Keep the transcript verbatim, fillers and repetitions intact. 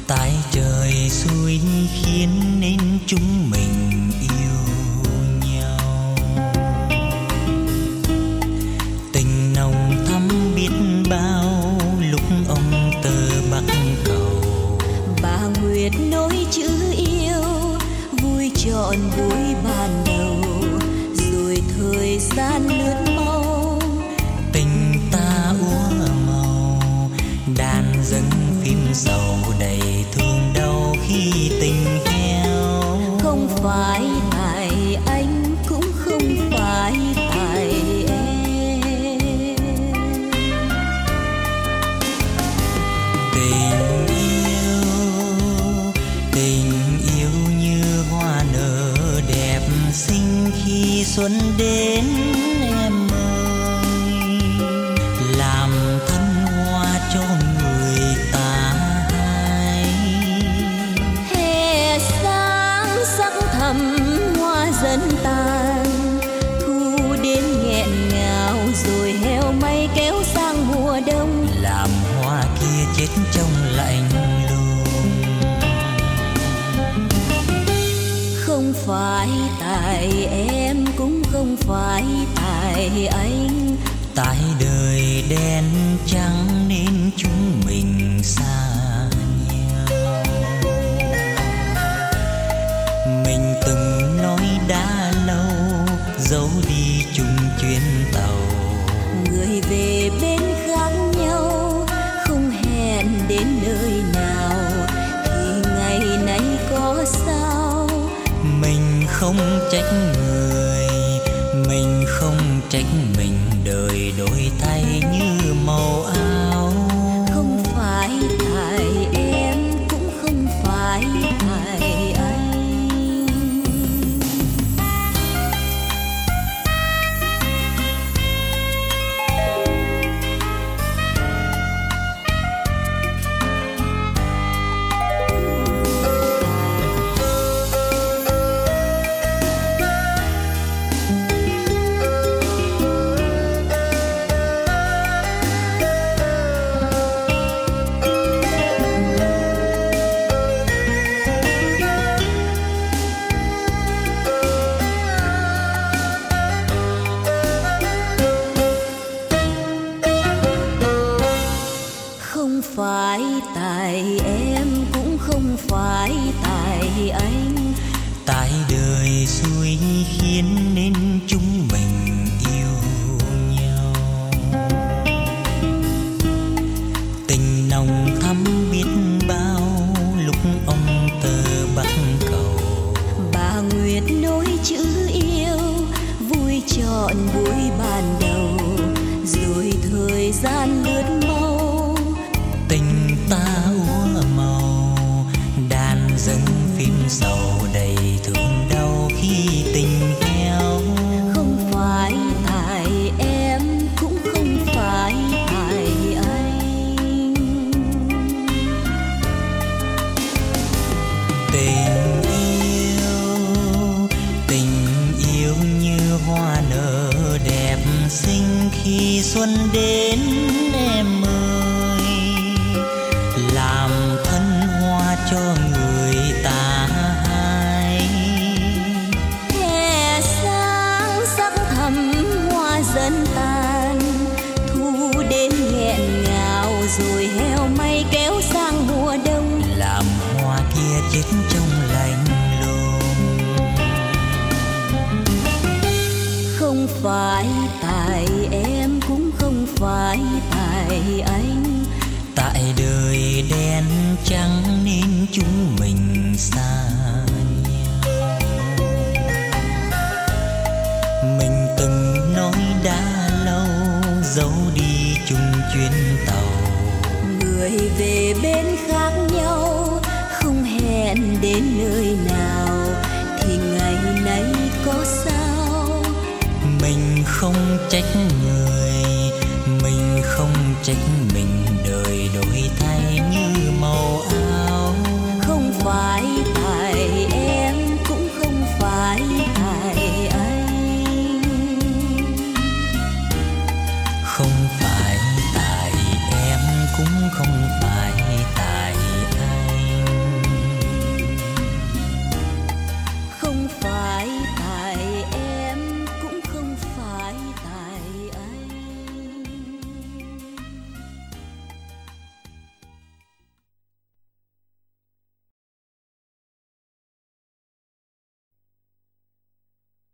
tại trời xui khiến nên chúng mình yêu nhau. Tình nồng thắm biết bao lúc ông tơ bắc cầu. Bà Nguyệt nói chữ yêu vui trọn vui ban đầu, rồi thời gian lướt mau. Tình ta úa màu đàn dâng phim sầu đầy thương đau khi tình heo. Không phải tại anh cũng không phải tại em. Tình yêu, tình yêu như hoa nở đẹp xinh khi xuân đến em ơi. Làm thân hoa cho người ta hay. Hè sáng sắc thầm hoa dần tàn, thu đến nghẹn ngào rồi heo may kéo sang mùa đông. Làm hoa kia chết trong lạnh lùng. Không phải tại em cũng không phải tại anh. Tại đời đen trắng nên chúng mình xa nhau. Mình từng nói đã lâu giấu đi chung chuyến tàu. Người về bên khác nhau không hẹn đến nơi nào, thì ngày nay có sao. Mình không trách người, mình không trách mình. Đời đổi thay như màu áo. Không phải tại em cũng không phải tại anh. Không phải tại em cũng không phải tại anh. Tại đời xui khiến nên chúng mình yêu nhau. Tình nồng thắm biết bao lúc ông tơ bắc cầu. Bà Nguyệt nói chữ yêu vui trọn vui ban đầu, rồi thời gian lướt mau. Tình ta úa màu đàn dâng phim sầu đầy thương đau khi tình heo. Không phải tại em cũng không phải tại anh. Tình yêu, tình yêu như hoa nở đẹp xinh khi xuân đến em ơi. Làm thân hoa cho người ta hay. Hè sáng sắc thầm hoa dần tàn, thu đến nghẹn ngào rồi heo may kéo sang mùa đông. Làm hoa kia chết trong lạnh lùng. Không phải tại em cũng không phải tại anh. Tại đời đen trắng nên chúng mình xa nhau. Mình từng nói đã lâu giấu đi chung chuyến tàu. Người về bên khác nhau không hẹn đến nơi nào, thì ngày nay có sao. Mình không trách người, mình không trách